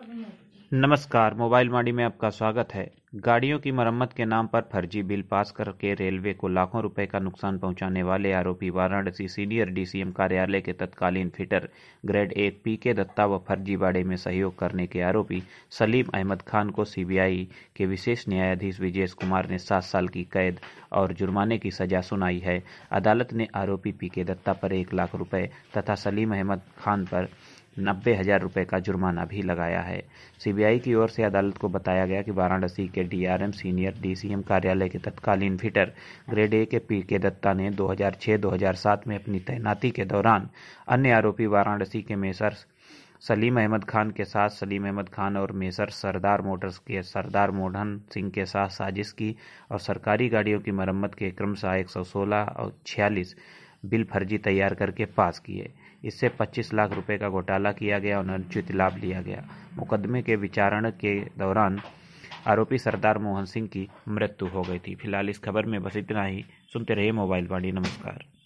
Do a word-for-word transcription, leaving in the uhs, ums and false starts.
नमस्कार, मोबाइल वाणी में आपका स्वागत है। गाड़ियों की मरम्मत के नाम पर फर्जी बिल पास करके रेलवे को लाखों रुपए का नुकसान पहुंचाने वाले आरोपी वाराणसी सीनियर डीसीएम कार्यालय के तत्कालीन फिटर ग्रेड एक पीके दत्ता व फर्जीवाड़े में सहयोग करने के आरोपी सलीम अहमद खान को सीबीआई के विशेष न्यायाधीश विजेश कुमार ने सात साल की कैद और जुर्माने की सजा सुनाई है। अदालत ने आरोपी पीके दत्ता पर एक लाख रुपए तथा सलीम अहमद खान पर नब्बे हजार रुपये का जुर्माना भी लगाया है। सीबीआई की ओर से अदालत को बताया गया कि वाराणसी के डीआरएम सीनियर डीसीएम कार्यालय के तत्कालीन फिटर ग्रेड ए के पीके दत्ता ने दो हज़ार छह दो हज़ार सात में अपनी तैनाती के दौरान अन्य आरोपी वाराणसी के मेसर सलीम अहमद खान के साथ सलीम अहमद खान और मेसर सरदार मोटर्स के सरदार मोहन सिंह के साथ साजिश की और सरकारी गाड़ियों की मरम्मत के क्रमशः एक सौ सोलह और छियालीस बिल फर्जी तैयार करके पास किए। इससे पच्चीस लाख रुपए का घोटाला किया गया और अनुचित लाभ लिया गया। मुकदमे के विचारण के दौरान आरोपी सरदार मोहन सिंह की मृत्यु हो गई थी। फिलहाल इस खबर में बस इतना ही। सुनते रहिए मोबाइल वाणी। नमस्कार।